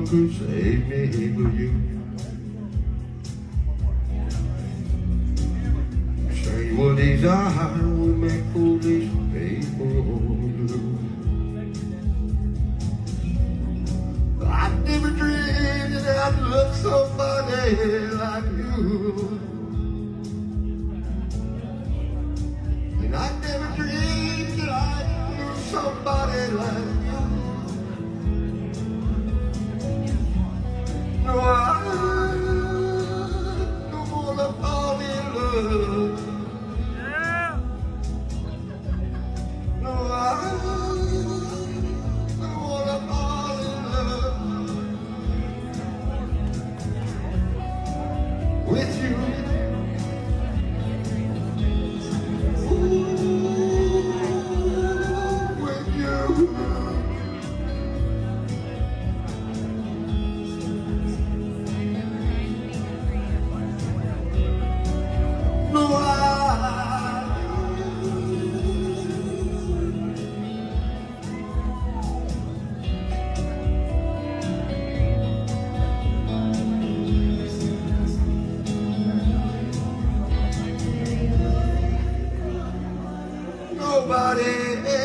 could save me but you. Say what desire will make foolish people do. I never dreamed that I'd love somebody like you. And I never dreamed that I'd love somebody like you. No, I don't wanna fall in love. No, I don't wanna fall in love with you. With you. Nobody